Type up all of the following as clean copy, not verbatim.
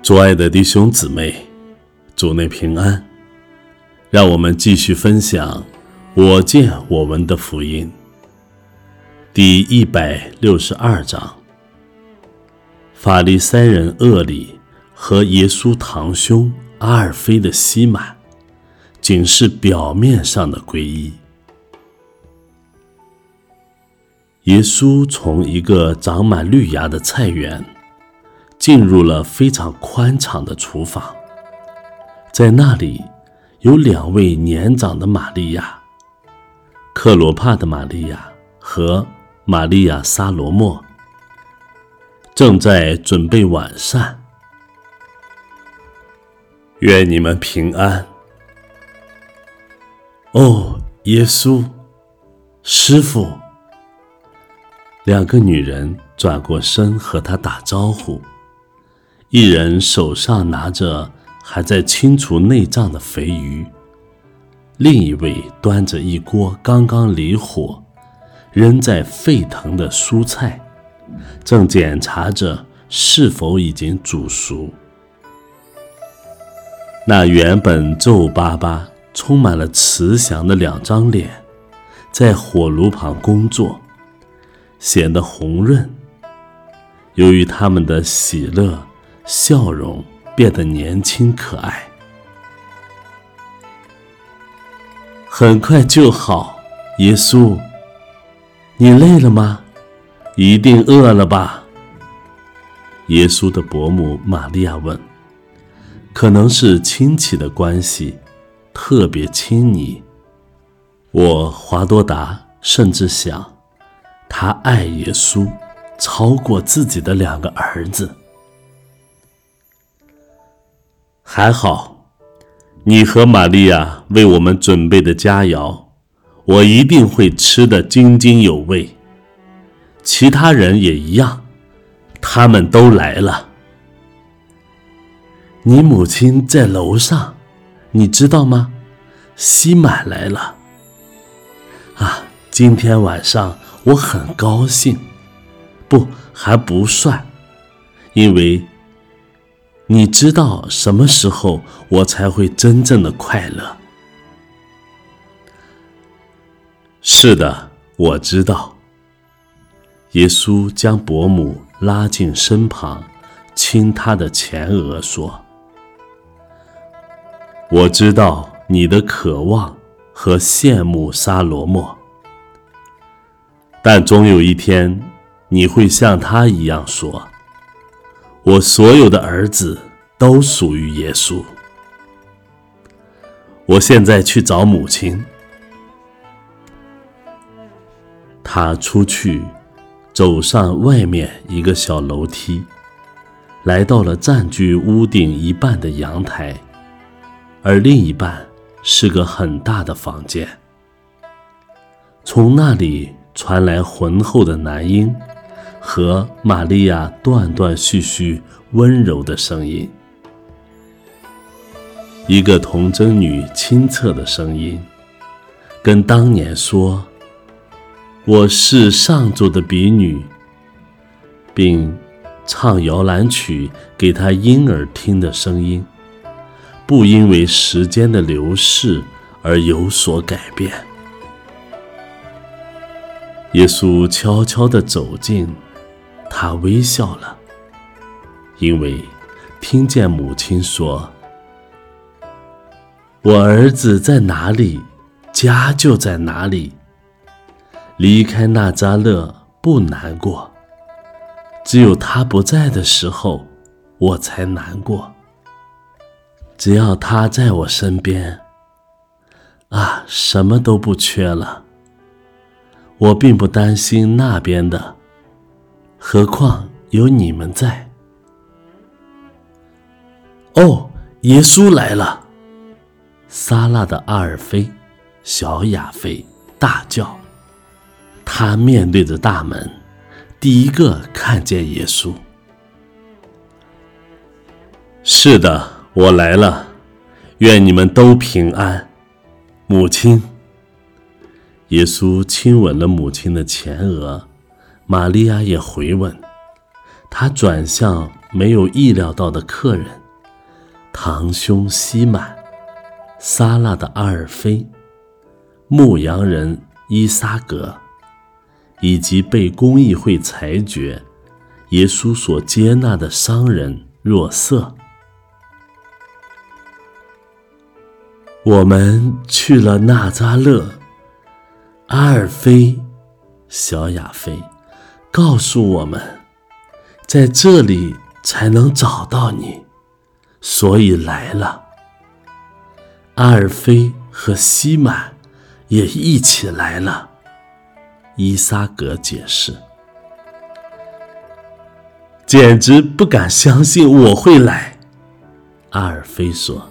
主爱的弟兄姊妹，主内平安。让我们继续分享我见我闻的福音第162章。法利赛人厄里和耶稣堂兄阿尔非的西满仅是表面上的皈依。耶稣从一个长满绿芽的菜园进入了非常宽敞的厨房，在那里有2位年长的玛利亚，克罗帕的玛利亚和玛利亚撒罗莫，正在准备晚膳。愿你们平安。哦，耶稣，师父。2个女人转过身和他打招呼，一人手上拿着还在清除内脏的肥鱼，另一位端着一锅刚刚离火仍在沸腾的蔬菜，正检查着是否已经煮熟。那原本皱巴巴充满了慈祥的2张脸在火炉旁工作，显得红润，由于他们的喜乐笑容变得年轻可爱。很快就好，耶稣，你累了吗？一定饿了吧？耶稣的伯母玛利亚问。可能是亲戚的关系，特别亲昵。华多达甚至想，他爱耶稣超过自己的2个儿子。还好，你和玛利亚为我们准备的佳肴，我一定会吃得津津有味。其他人也一样，他们都来了。你母亲在楼上，你知道吗？西满来了。今天晚上我很高兴，还不算，因为你知道什么时候我才会真正的快乐。是的，我知道。耶稣将伯母拉进身旁，亲她的前额说，我知道你的渴望和羡慕撒罗莫，但终有一天你会像他一样说，我所有的儿子都属于耶稣。我现在去找母亲。他出去，走上外面一个小楼梯，来到了占据屋顶一半的阳台，而另一半是个很大的房间。从那里传来浑厚的男音和玛利亚断断续续温柔的声音，一个童贞女清澈的声音，跟当年说我是上主的婢女，并唱摇篮曲给她婴儿听的声音，不因为时间的流逝而有所改变。耶稣悄悄地走近，他微笑了，因为听见母亲说，我儿子在哪里，家就在哪里。离开纳匝勒不难过，只有他不在的时候，我才难过。只要他在我身边，什么都不缺了。我并不担心那边的，何况有你们在。哦，耶稣来了！撒拉的阿尔菲、小亚菲大叫。他面对着大门，第一个看见耶稣。是的，我来了，愿你们都平安。母亲。耶稣亲吻了母亲的前额，玛利亚也回吻。他转向没有意料到的客人， 堂兄西满、撒拉的阿尔菲、牧羊人伊撒格，以及被公议会裁决耶稣所接纳的商人若瑟。我们去了纳匝勒，阿尔菲、小亚菲告诉我们，在这里才能找到你，所以来了。阿尔菲和西满也一起来了。伊撒格解释，简直不敢相信我会来。阿尔菲说，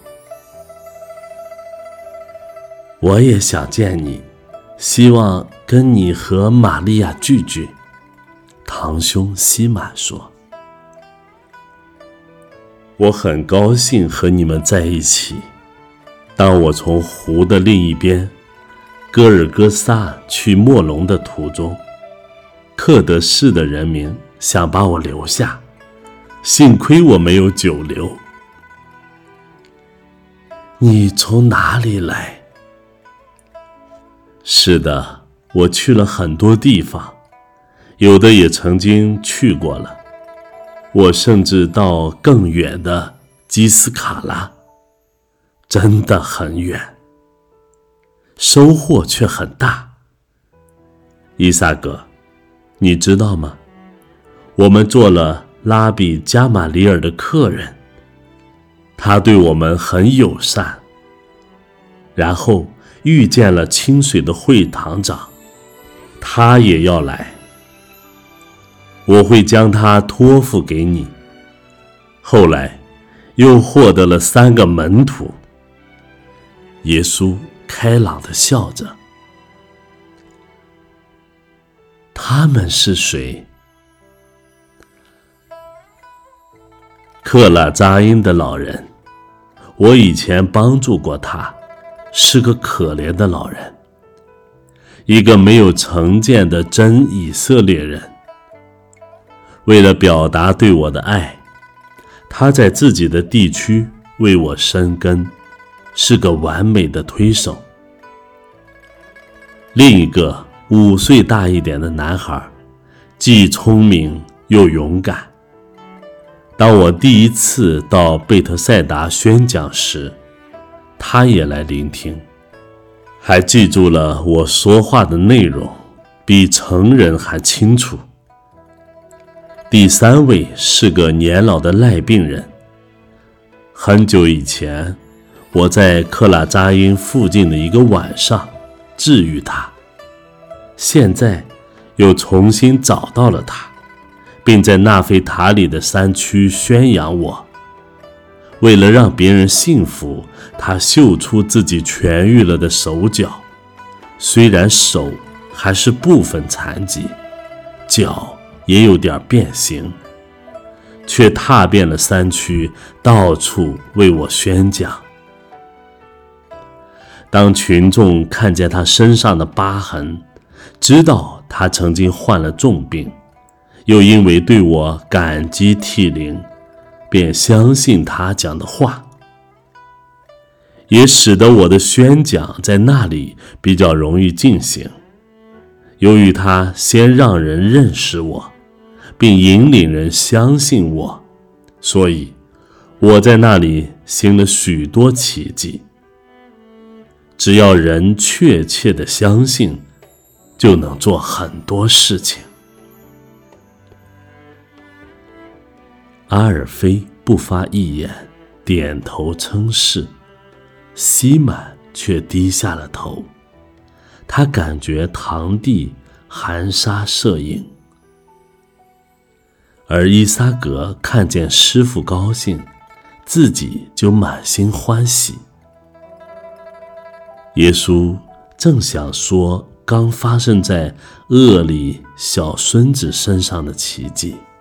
我也想见你，希望跟你和玛利亚聚聚。堂兄西满说，我很高兴和你们在一起。当我从湖的另一边戈尔戈撒去莫龙的途中，克德市的人民想把我留下，幸亏我没有久留。你从哪里来？是的，我去了很多地方，有的也曾经去过了。我甚至到更远的基斯卡拉，真的很远，收获却很大。伊萨格，你知道吗？我们做了拉比加马里尔的客人，他对我们很友善。然后遇见了清水的会堂长，他也要来，我会将他托付给你。后来又获得了3个门徒。耶稣开朗地笑着。他们是谁？克拉扎因的老人，我以前帮助过他，是个可怜的老人，一个没有成见的真以色列人。为了表达对我的爱，他在自己的地区为我生根，是个完美的推手。另一个5岁大一点的男孩，既聪明又勇敢。当我第一次到贝特赛达宣讲时，他也来聆听，还记住了我说话的内容，比成人还清楚。第3位是个年老的赖病人。很久以前，我在克拉扎因附近的一个晚上治愈他，现在又重新找到了他，并在纳菲塔里的山区宣扬我。为了让别人信服，他秀出自己痊愈了的手脚，虽然手还是部分残疾，脚也有点变形，却踏遍了山区，到处为我宣讲。当群众看见他身上的疤痕，知道他曾经患了重病，又因为对我感激涕零，便相信他讲的话，也使得我的宣讲在那里比较容易进行。由于他先让人认识我，并引领人相信我，所以我在那里行了许多奇迹。只要人确切地相信，就能做很多事情。阿尔菲不发一言，点头称是，西满却低下了头。他感觉堂弟含沙射影。而伊撒格看见师父高兴，自己就满心欢喜。耶稣正想说刚发生在厄里小孙子身上的奇迹，